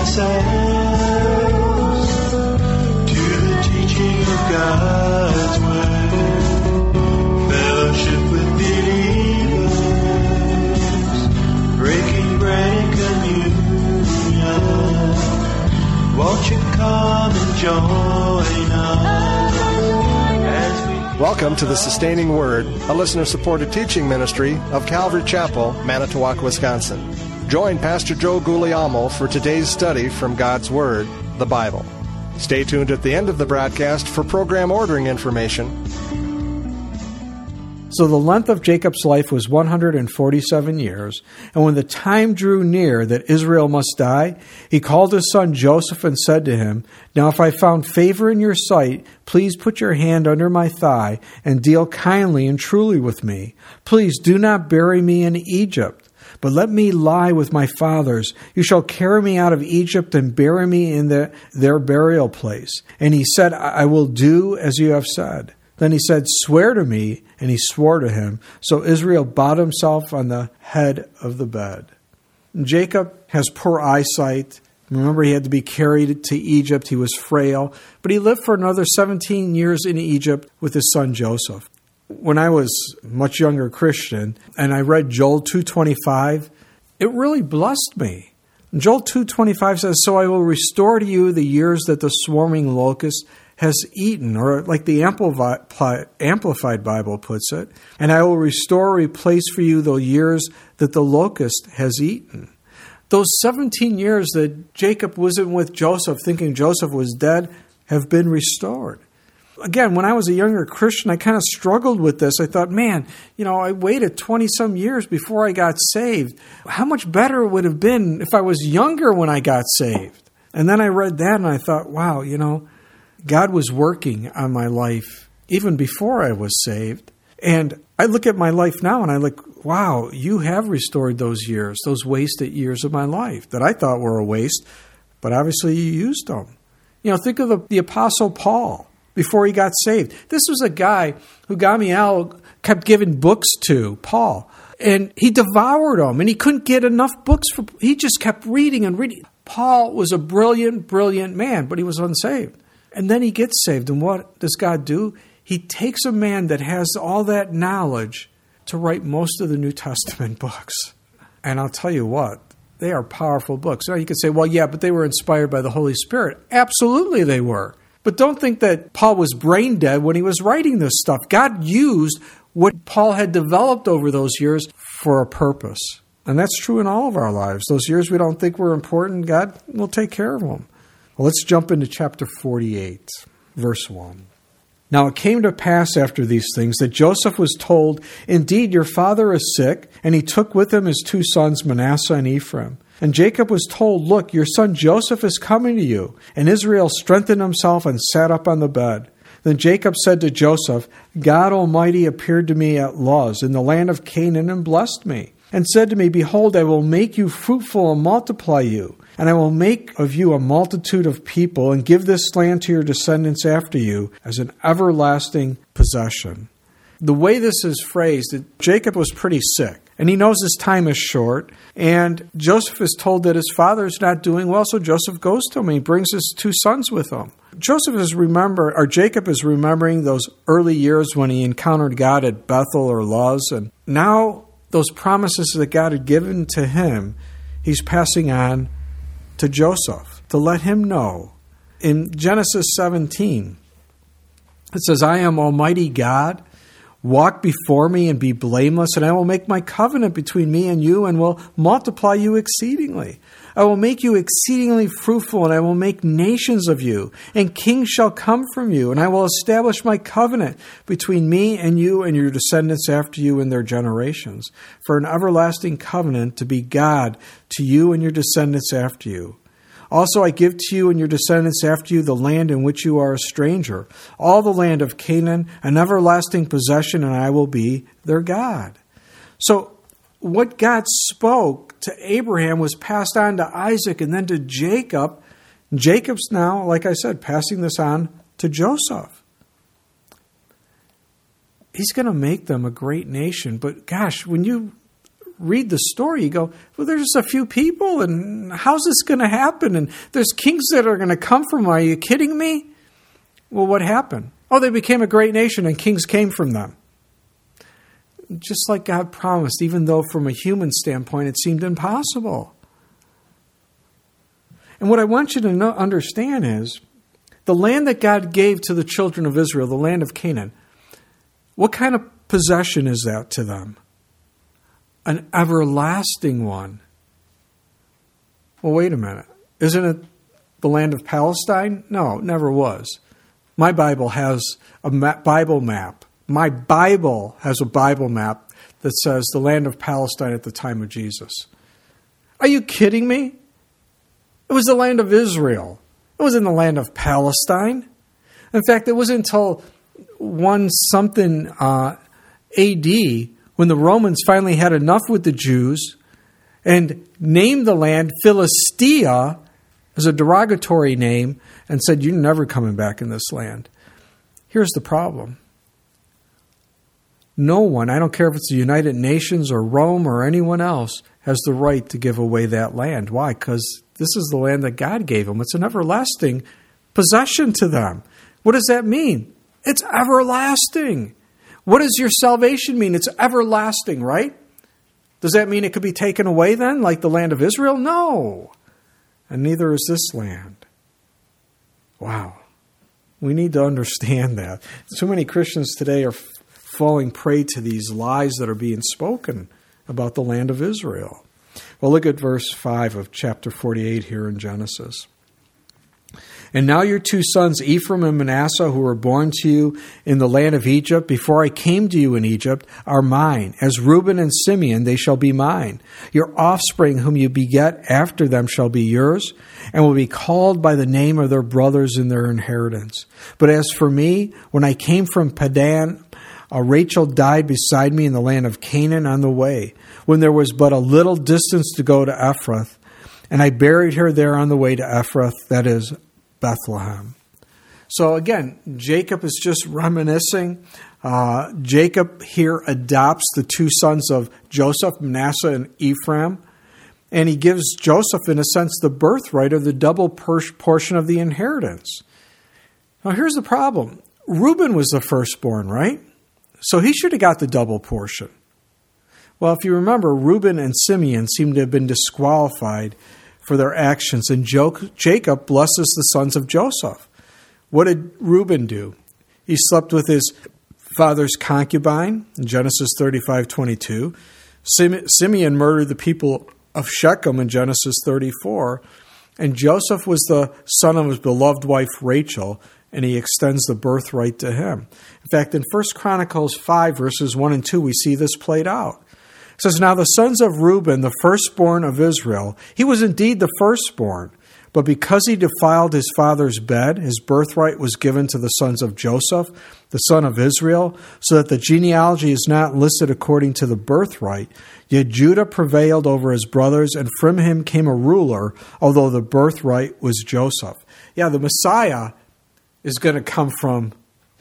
ourselves to the teaching of God's Word, fellowship with believers, breaking bread and communion. Won't you come and join us as we... Welcome to the Sustaining Word, a listener-supported teaching ministry of Calvary Chapel, Manitowoc, Wisconsin. Join Pastor Joe Guglielmo for today's study from God's Word, the Bible. Stay tuned at the end of the broadcast for program ordering information. So the length of Jacob's life was 147 years, and when the time drew near that Israel must die, he called his son Joseph and said to him, "Now if I found favor in your sight, please put your hand under my thigh and deal kindly and truly with me. Please do not bury me in Egypt, but let me lie with my fathers. You shall carry me out of Egypt and bury me in their burial place." And he said, "I will do as you have said." Then he said, "Swear to me." And he swore to him. So Israel bowed himself on the head of the bed. Jacob has poor eyesight. Remember, he had to be carried to Egypt. He was frail. But he lived for another 17 years in Egypt with his son Joseph. When I was a much younger Christian and I read Joel 2:25, it really blessed me. Joel 2:25 says, "So I will restore to you the years that the swarming locust has eaten," or like the Amplified Bible puts it, "and I will restore, replace for you the years that the locust has eaten." Those 17 years that Jacob wasn't with Joseph, thinking Joseph was dead, have been restored. Again, when I was a younger Christian, I kind of struggled with this. I thought, man, I waited 20-some years before I got saved. How much better it would have been if I was younger when I got saved. And then I read that and I thought, wow, God was working on my life even before I was saved. And I look at my life now and I look, wow, you have restored those years, those wasted years of my life that I thought were a waste, but obviously you used them. Think of the Apostle Paul before he got saved. This was a guy who Gamaliel kept giving books to, Paul, and he devoured them and he couldn't get enough books. He just kept reading and reading. Paul was a brilliant, brilliant man, but he was unsaved. And then he gets saved. And what does God do? He takes a man that has all that knowledge to write most of the New Testament books. And I'll tell you what, they are powerful books. Now you could say, well, yeah, but they were inspired by the Holy Spirit. Absolutely they were. But don't think that Paul was brain dead when he was writing this stuff. God used what Paul had developed over those years for a purpose. And that's true in all of our lives. Those years we don't think were important, God will take care of them. Well, let's jump into chapter 48, verse 1. "Now it came to pass after these things that Joseph was told, 'Indeed, your father is sick,' and he took with him his 2 sons, Manasseh and Ephraim. And Jacob was told, 'Look, your son Joseph is coming to you.' And Israel strengthened himself and sat up on the bed. Then Jacob said to Joseph, 'God Almighty appeared to me at Luz in the land of Canaan and blessed me, and said to me, Behold, I will make you fruitful and multiply you. And I will make of you a multitude of people, and give this land to your descendants after you as an everlasting possession.'" The way this is phrased, Jacob was pretty sick, and he knows his time is short, and Joseph is told that his father is not doing well, so Joseph goes to him, and he brings his 2 sons with him. Jacob is remembering those early years when he encountered God at Bethel or Luz, and now those promises that God had given to him, he's passing on to Joseph to let him know. In Genesis 17, it says, "I am Almighty God. Walk before me and be blameless, and I will make my covenant between me and you and will multiply you exceedingly. I will make you exceedingly fruitful, and I will make nations of you, and kings shall come from you, and I will establish my covenant between me and you and your descendants after you in their generations, for an everlasting covenant to be God to you and your descendants after you. Also I give to you and your descendants after you the land in which you are a stranger, all the land of Canaan, an everlasting possession, and I will be their God." So what God spoke to Abraham was passed on to Isaac and then to Jacob. Jacob's now, like I said, passing this on to Joseph. He's going to make them a great nation. But gosh, when you read the story, you go, well, there's just a few people, and how's this going to happen? And there's kings that are going to come from them. Are you kidding me? Well, what happened? Oh, they became a great nation, and kings came from them. Just like God promised, even though from a human standpoint it seemed impossible. And what I want you to understand is, the land that God gave to the children of Israel, the land of Canaan, what kind of possession is that to them? An everlasting one. Well, wait a minute. Isn't it the land of Palestine? No, it never was. My Bible has a Bible map. My Bible has a Bible map that says the land of Palestine at the time of Jesus. Are you kidding me? It was the land of Israel. It wasn't the land of Palestine. In fact, it wasn't until 1-something AD when the Romans finally had enough with the Jews and named the land Philistia as a derogatory name and said, you're never coming back in this land. Here's the problem. No one, I don't care if it's the United Nations or Rome or anyone else, has the right to give away that land. Why? Because this is the land that God gave them. It's an everlasting possession to them. What does that mean? It's everlasting. What does your salvation mean? It's everlasting, right? Does that mean it could be taken away then, like the land of Israel? No. And neither is this land. Wow. We need to understand that. So many Christians today are falling prey to these lies that are being spoken about the land of Israel. Well, look at verse 5 of chapter 48 here in Genesis. And now your two sons, Ephraim and Manasseh, who were born to you in the land of Egypt, before I came to you in Egypt, are mine. As Reuben and Simeon, they shall be mine. Your offspring, whom you beget after them, shall be yours, and will be called by the name of their brothers in their inheritance. But as for me, when I came from Padan, Rachel died beside me in the land of Canaan on the way, when there was but a little distance to go to Ephrath, and I buried her there on the way to Ephrath, that is, Bethlehem. So again, Jacob is just reminiscing. Jacob here adopts the two sons of Joseph, Manasseh and Ephraim, and he gives Joseph, in a sense, the birthright or the double portion of the inheritance. Now here's the problem. Reuben was the firstborn, right? So he should have got the double portion. Well, if you remember, Reuben and Simeon seem to have been disqualified for their actions, and Jacob blesses the sons of Joseph. What did Reuben do? He slept with his father's concubine in Genesis 35:22. Simeon murdered the people of Shechem in Genesis 34, and Joseph was the son of his beloved wife Rachel, and he extends the birthright to him. In fact, in 1 Chronicles 5, verses 1 and 2, we see this played out. It says, now the sons of Reuben, the firstborn of Israel, he was indeed the firstborn, but because he defiled his father's bed, his birthright was given to the sons of Joseph, the son of Israel, so that the genealogy is not listed according to the birthright. Yet Judah prevailed over his brothers, and from him came a ruler, although the birthright was Joseph. Yeah, the Messiah is going to come from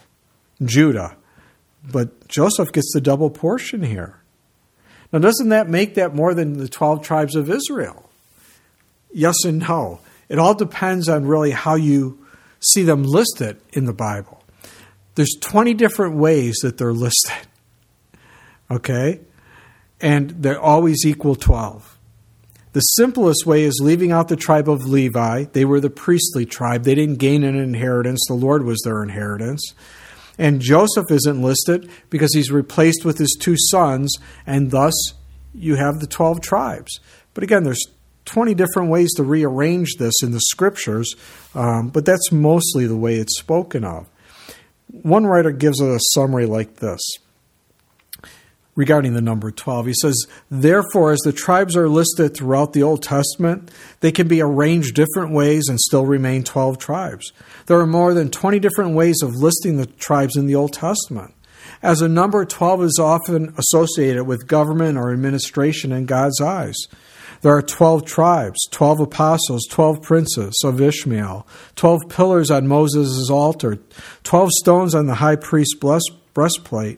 Judah, but Joseph gets the double portion here. Now, doesn't that make that more than the 12 tribes of Israel? Yes and no. It all depends on really how you see them listed in the Bible. There's 20 different ways that they're listed. Okay? And they're always equal 12. The simplest way is leaving out the tribe of Levi. They were the priestly tribe. They didn't gain an inheritance. The Lord was their inheritance. And Joseph isn't listed because he's replaced with his two sons, and thus you have the 12 tribes. But again, there's 20 different ways to rearrange this in the scriptures, but that's mostly the way it's spoken of. One writer gives it a summary like this regarding the number 12. He says, therefore, as the tribes are listed throughout the Old Testament, they can be arranged different ways and still remain 12 tribes. There are more than 20 different ways of listing the tribes in the Old Testament. As a number, 12 is often associated with government or administration in God's eyes. There are 12 tribes, 12 apostles, 12 princes of Ishmael, 12 pillars on Moses' altar, 12 stones on the high priest's breastplate,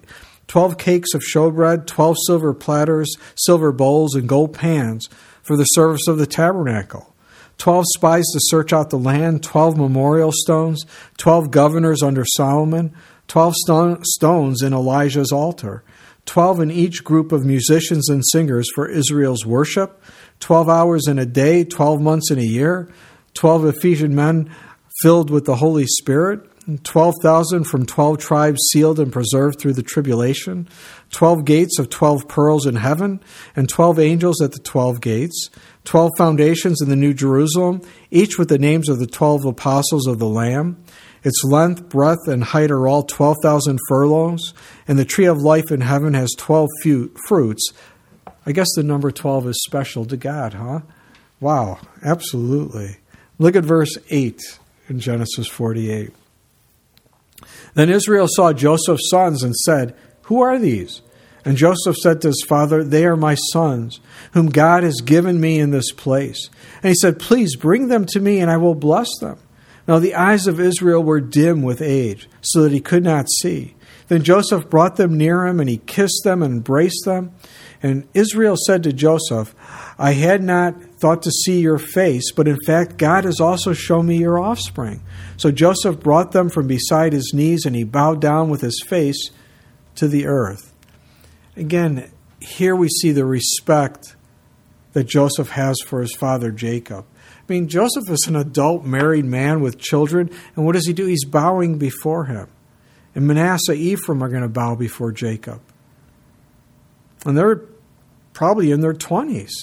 12 cakes of showbread, 12 silver platters, silver bowls, and gold pans for the service of the tabernacle, 12 spies to search out the land, 12 memorial stones, 12 governors under Solomon, 12 stones in Elijah's altar, 12 in each group of musicians and singers for Israel's worship, 12 hours in a day, 12 months in a year, 12 Ephesian men filled with the Holy Spirit, 12,000 from 12 tribes sealed and preserved through the tribulation, 12 gates of 12 pearls in heaven, and 12 angels at the 12 gates, 12 foundations in the New Jerusalem, each with the names of the 12 apostles of the Lamb. Its length, breadth, and height are all 12,000 furlongs, and the tree of life in heaven has 12 fruits. I guess the number 12 is special to God, huh? Wow, absolutely. Look at verse 8 in Genesis 48. Then Israel saw Joseph's sons and said, "Who are these?" And Joseph said to his father, "They are my sons, whom God has given me in this place." And he said, "Please bring them to me, and I will bless them." Now the eyes of Israel were dim with age, so that he could not see. Then Joseph brought them near him, and he kissed them and embraced them. And Israel said to Joseph, "I had not thought to see your face, but in fact God has also shown me your offspring." So Joseph brought them from beside his knees, and he bowed down with his face to the earth. Again, here we see the respect that Joseph has for his father Jacob. I mean, Joseph is an adult married man with children, and what does he do? He's bowing before him. And Manasseh, Ephraim are going to bow before Jacob. And they're probably in their 20s.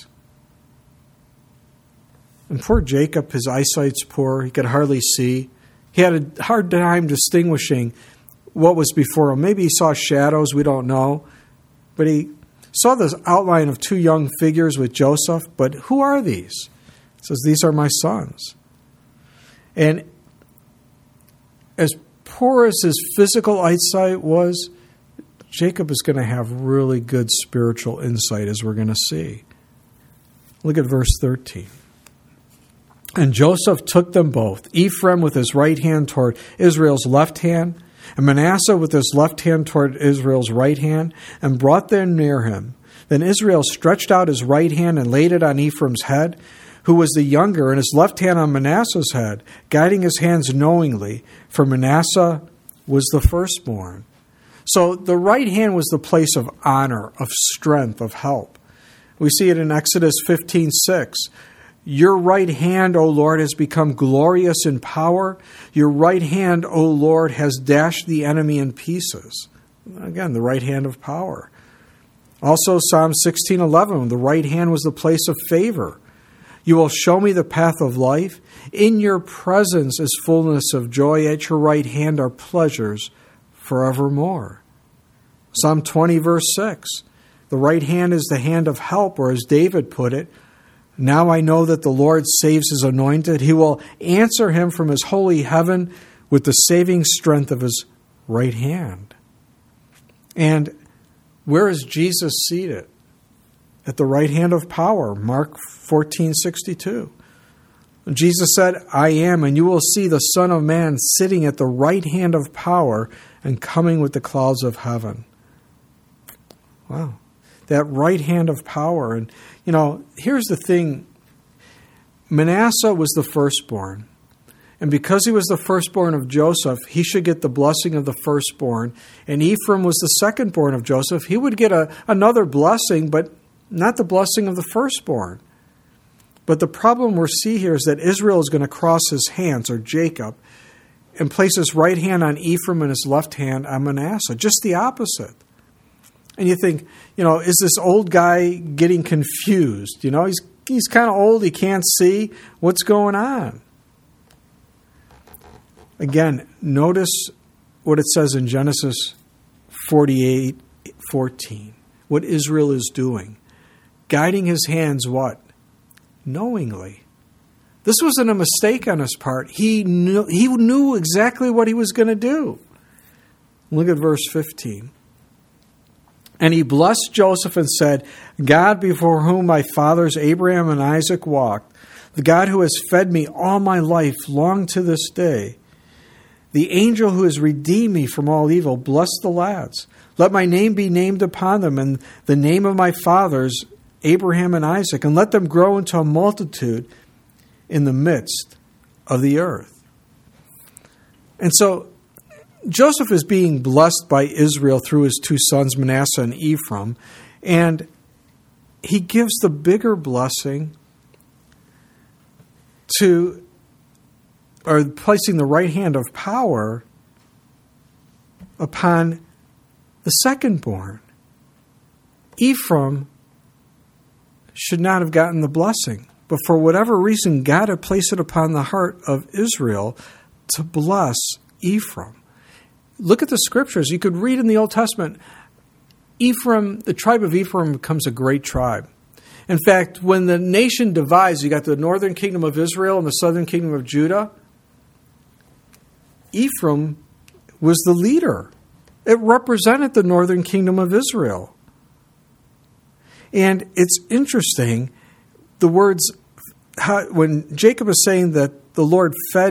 And poor Jacob, his eyesight's poor. He could hardly see. He had a hard time distinguishing what was before him. Maybe he saw shadows, we don't know. But he saw the outline of two young figures with Joseph. But who are these? He says, "These are my sons." And as poor as his physical eyesight was, Jacob is going to have really good spiritual insight, as we're going to see. Look at verse 13. And Joseph took them both, Ephraim with his right hand toward Israel's left hand, and Manasseh with his left hand toward Israel's right hand, and brought them near him. Then Israel stretched out his right hand and laid it on Ephraim's head, who was the younger, and his left hand on Manasseh's head, guiding his hands knowingly, for Manasseh was the firstborn. So the right hand was the place of honor, of strength, of help. We see it in Exodus 15:6. Your right hand, O Lord, has become glorious in power. Your right hand, O Lord, has dashed the enemy in pieces. Again, the right hand of power. Also, Psalm 16:11, the right hand was the place of favor. You will show me the path of life. In your presence is fullness of joy. At your right hand are pleasures forevermore. Psalm 20, verse 6. The right hand is the hand of help, or as David put it, now I know that the Lord saves his anointed. He will answer him from his holy heaven with the saving strength of his right hand. And where is Jesus seated? At the right hand of power, Mark 14:62. Jesus said, I am, and you will see the Son of Man sitting at the right hand of power and coming with the clouds of heaven. Wow. That right hand of power. And, here's the thing. Manasseh was the firstborn. And because he was the firstborn of Joseph, he should get the blessing of the firstborn. And Ephraim was the secondborn of Joseph. He would get another blessing, but not the blessing of the firstborn. But the problem we see here is that Israel is going to cross his hands, or Jacob, and place his right hand on Ephraim and his left hand on Manasseh. Just the opposite. And you think, is this old guy getting confused? He's kind of old, he can't see. What's going on? Again, notice what it says in Genesis 48:14. What Israel is doing. Guiding his hands what? Knowingly. This wasn't a mistake on his part. He knew exactly what he was going to do. Look at verse 15. And he blessed Joseph and said, God before whom my fathers Abraham and Isaac walked, the God who has fed me all my life long to this day, the angel who has redeemed me from all evil, bless the lads. Let my name be named upon them, and the name of my fathers, Abraham and Isaac, and let them grow into a multitude in the midst of the earth. And so Joseph is being blessed by Israel through his two sons, Manasseh and Ephraim, and he gives the bigger blessing or placing the right hand of power upon the second-born. Ephraim should not have gotten the blessing, but for whatever reason, God had placed it upon the heart of Israel to bless Ephraim. Look at the scriptures. You could read in the Old Testament, Ephraim, the tribe of Ephraim becomes a great tribe. In fact, when the nation divides, you got the northern kingdom of Israel and the southern kingdom of Judah. Ephraim was the leader. It represented the northern kingdom of Israel. And it's interesting, the words, when Jacob is saying that the Lord fed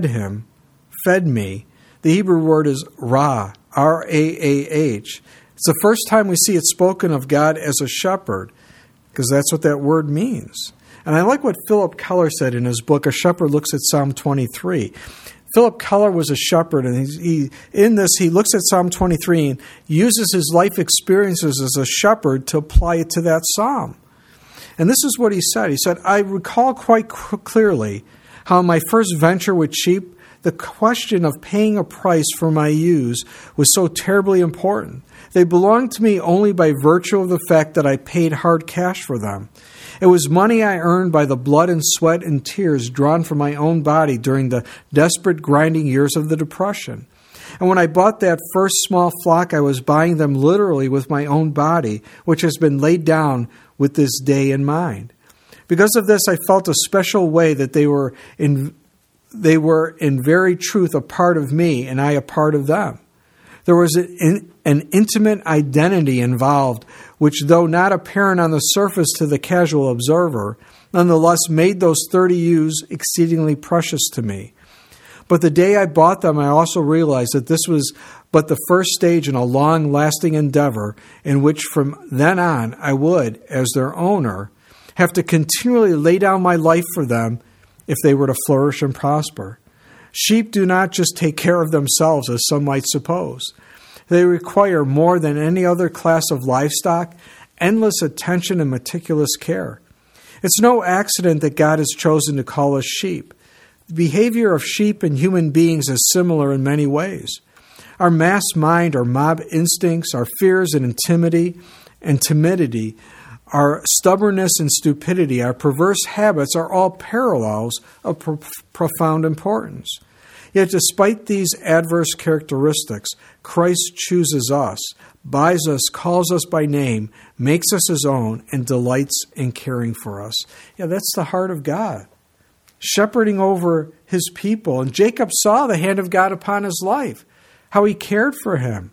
me, the Hebrew word is Ra, R-A-A-H. It's the first time we see it spoken of God as a shepherd, because that's what that word means. And I like what Philip Keller said in his book, A Shepherd Looks at Psalm 23. Philip Keller was a shepherd, and he looks at Psalm 23 and uses his life experiences as a shepherd to apply it to that psalm. And this is what he said. He said, I recall quite clearly how in my first venture with sheep, the question of paying a price for my ewes was so terribly important. They belonged to me only by virtue of the fact that I paid hard cash for them. It was money I earned by the blood and sweat and tears drawn from my own body during the desperate grinding years of the Depression. And when I bought that first small flock, I was buying them literally with my own body, which has been laid down with this day in mind. Because of this, I felt a special way that they were in very truth a part of me and I a part of them. There was an intimate identity involved, which, though not apparent on the surface to the casual observer, nonetheless made those 30 ewes exceedingly precious to me. But the day I bought them, I also realized that this was but the first stage in a long-lasting endeavor in which from then on I would, as their owner, have to continually lay down my life for them if they were to flourish and prosper. Sheep do not just take care of themselves, as some might suppose. They require more than any other class of livestock, endless attention and meticulous care. It's no accident that God has chosen to call us sheep. The behavior of sheep and human beings is similar in many ways. Our mass mind, our mob instincts, our fears and timidity, our stubbornness and stupidity, our perverse habits are all parallels of profound importance. Yet despite these adverse characteristics, Christ chooses us, buys us, calls us by name, makes us his own, and delights in caring for us. Yeah, that's the heart of God, shepherding over his people. And Jacob saw the hand of God upon his life, how he cared for him.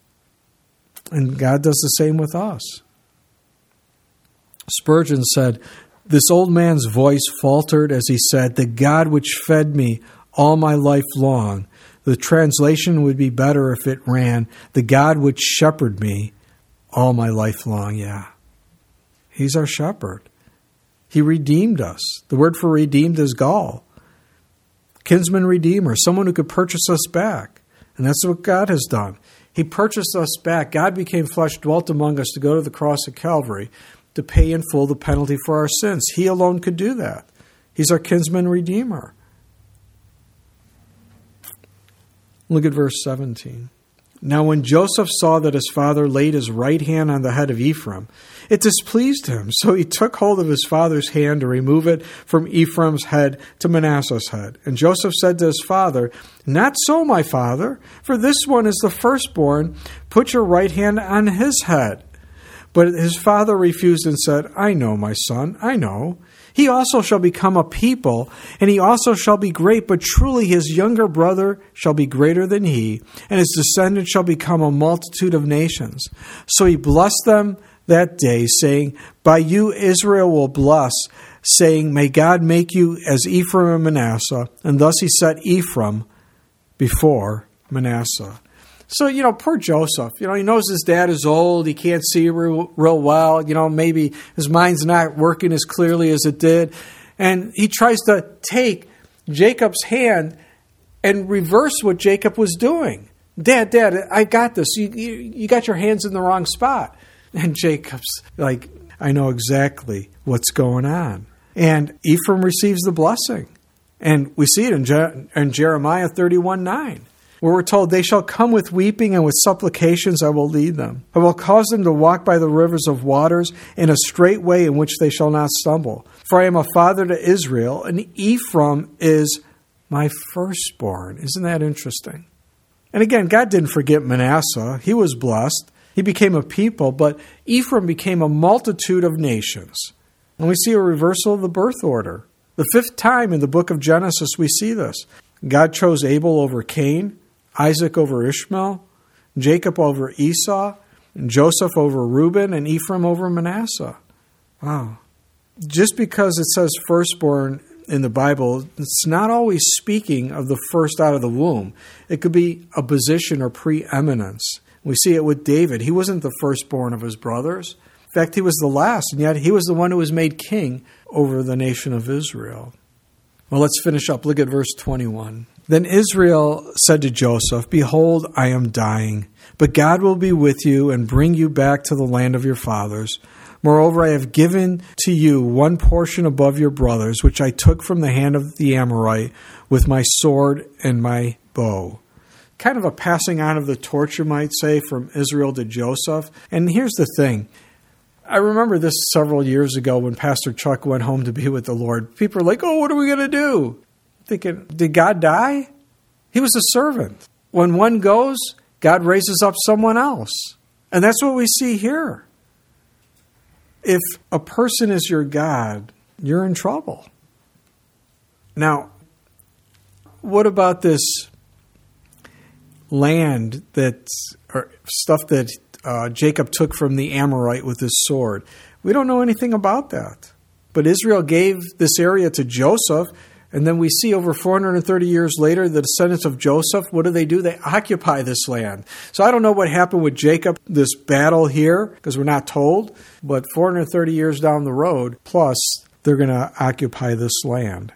And God does the same with us. Spurgeon said, this old man's voice faltered as he said, the God which fed me all my life long. The translation would be better if it ran, the God which shepherded me all my life long. Yeah, he's our shepherd. He redeemed us. The word for redeemed is gal. Kinsman redeemer, someone who could purchase us back. And that's what God has done. He purchased us back. God became flesh, dwelt among us to go to the cross at Calvary to pay in full the penalty for our sins. He alone could do that. He's our kinsman redeemer. Look at verse 17. Now when Joseph saw that his father laid his right hand on the head of Ephraim, it displeased him. So he took hold of his father's hand to remove it from Ephraim's head to Manasseh's head. And Joseph said to his father, not so, my father, for this one is the firstborn. Put your right hand on his head. But his father refused and said, I know, my son, I know. He also shall become a people, and he also shall be great, but truly his younger brother shall be greater than he, and his descendants shall become a multitude of nations. So he blessed them that day, saying, by you Israel will bless, saying, may God make you as Ephraim and Manasseh. And thus he set Ephraim before Manasseh. So, poor Joseph, he knows his dad is old. He can't see real well. Maybe his mind's not working as clearly as it did. And he tries to take Jacob's hand and reverse what Jacob was doing. Dad, I got this. You got your hands in the wrong spot. And Jacob's like, I know exactly what's going on. And Ephraim receives the blessing. And we see it in Jeremiah 31:9. Where we're told, they shall come with weeping, and with supplications I will lead them. I will cause them to walk by the rivers of waters in a straight way in which they shall not stumble. For I am a father to Israel, and Ephraim is my firstborn. Isn't that interesting? And again, God didn't forget Manasseh. He was blessed. He became a people, but Ephraim became a multitude of nations. And we see a reversal of the birth order. The 5th time in the book of Genesis we see this. God chose Abel over Cain, Isaac over Ishmael, Jacob over Esau, and Joseph over Reuben, and Ephraim over Manasseh. Wow. Just because it says firstborn in the Bible, it's not always speaking of the first out of the womb. It could be a position or preeminence. We see it with David. He wasn't the firstborn of his brothers. In fact, he was the last, and yet he was the one who was made king over the nation of Israel. Well, let's finish up. Look at verse 21. Then Israel said to Joseph, behold, I am dying, but God will be with you and bring you back to the land of your fathers. Moreover, I have given to you one portion above your brothers, which I took from the hand of the Amorite with my sword and my bow. Kind of a passing on of the torch, you might say, from Israel to Joseph. And here's the thing. I remember this several years ago when Pastor Chuck went home to be with the Lord. People are like, oh, what are we going to do? Thinking, did God die? He was a servant. When one goes, God raises up someone else. And that's what we see here. If a person is your God, you're in trouble. Now, what about this land or stuff that Jacob took from the Amorite with his sword? We don't know anything about that. But Israel gave this area to Joseph, and then we see over 430 years later, the descendants of Joseph, what do? They occupy this land. So I don't know what happened with Jacob, this battle here, because we're not told, but 430 years down the road, plus they're going to occupy this land.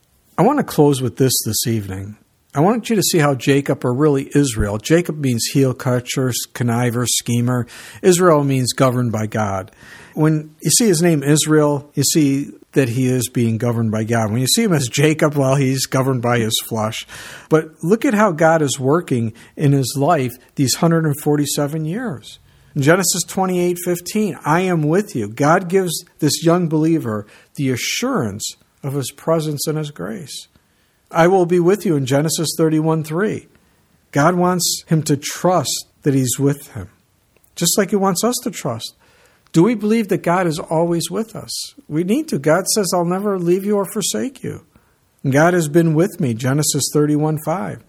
I want to close with this evening. I want you to see how Jacob, or really Israel, Jacob means heel catcher, conniver, schemer. Israel means governed by God. When you see his name Israel, you see that he is being governed by God. When you see him as Jacob, well, he's governed by his flesh. But look at how God is working in his life these 147 years. In Genesis 28:15, I am with you. God gives this young believer the assurance of his presence and his grace. I will be with you in Genesis 31:3. God wants him to trust that he's with him, just like he wants us to trust. Do we believe that God is always with us? We need to. God says, I'll never leave you or forsake you. And God has been with me, Genesis 31:5.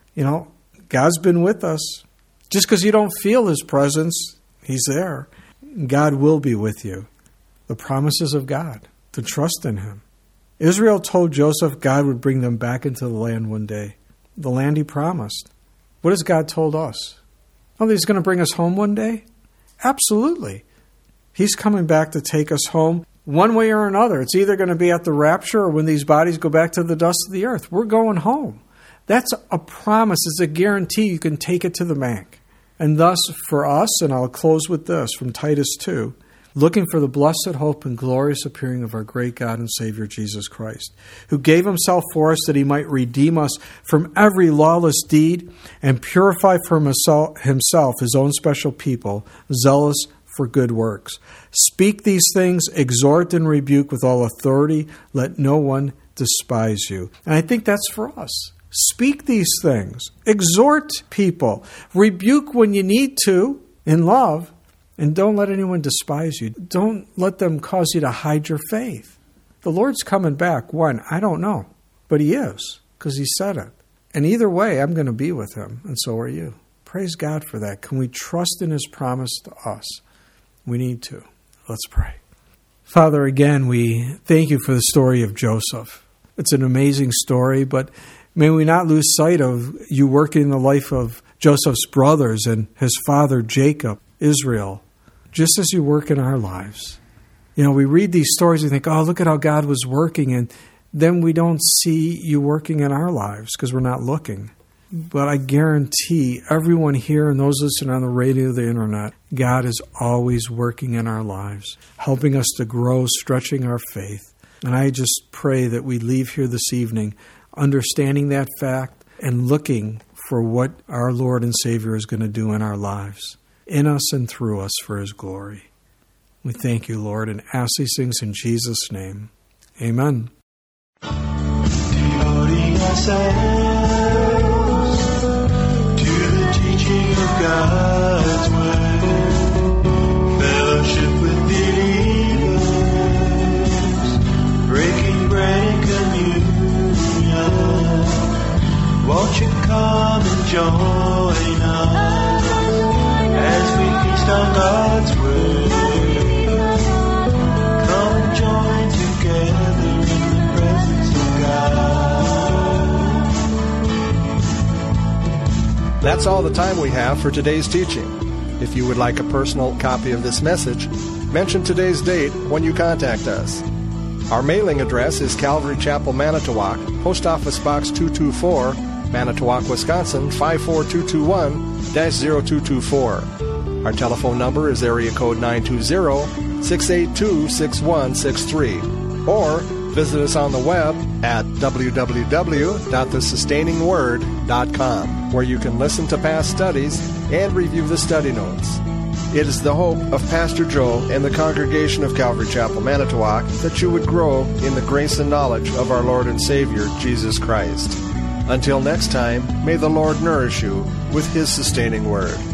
God's been with us. Just because you don't feel his presence, he's there. God will be with you. The promises of God, to trust in him. Israel told Joseph God would bring them back into the land one day, the land he promised. What has God told us? Oh, that he's going to bring us home one day? Absolutely. He's coming back to take us home one way or another. It's either going to be at the rapture or when these bodies go back to the dust of the earth. We're going home. That's a promise. It's a guarantee. You can take it to the bank. And thus, for us, and I'll close with this from Titus 2, looking for the blessed hope and glorious appearing of our great God and Savior Jesus Christ, who gave himself for us that he might redeem us from every lawless deed and purify for himself his own special people, zealous for good works. Speak these things, exhort and rebuke with all authority. Let no one despise you. And I think that's for us. Speak these things. Exhort people. Rebuke when you need to in love. And don't let anyone despise you. Don't let them cause you to hide your faith. The Lord's coming back. When? I don't know. But he is, because he said it. And either way, I'm going to be with him, and so are you. Praise God for that. Can we trust in his promise to us? We need to. Let's pray. Father, again, we thank you for the story of Joseph. It's an amazing story, but may we not lose sight of you working in the life of Joseph's brothers and his father Jacob, Israel, just as you work in our lives. You know, we read these stories and think, oh, look at how God was working, and then we don't see you working in our lives because we're not looking. But I guarantee everyone here and those listening on the radio, the internet, God is always working in our lives, helping us to grow, stretching our faith. And I just pray that we leave here this evening understanding that fact and looking for what our Lord and Savior is going to do in our lives, in us and through us for His glory. We thank you, Lord, and ask these things in Jesus' name. Amen. Devoting ourselves to the teaching of God's Word, fellowship with believers, breaking bread and communion. Won't you come and join us as we feast on God's Word? Come and join together in the presence of God. That's all the time we have for today's teaching. If you would like a personal copy of this message, mention today's date when you contact us. Our mailing address is Calvary Chapel, Manitowoc, Post Office Box 224, Manitowoc, Wisconsin 54221-0224. Our telephone number is area code 920-682-6163. Or visit us on the web at www.thesustainingsword.com, where you can listen to past studies and review the study notes. It is the hope of Pastor Joe and the congregation of Calvary Chapel, Manitowoc, that you would grow in the grace and knowledge of our Lord and Savior, Jesus Christ. Until next time, may the Lord nourish you with His sustaining word.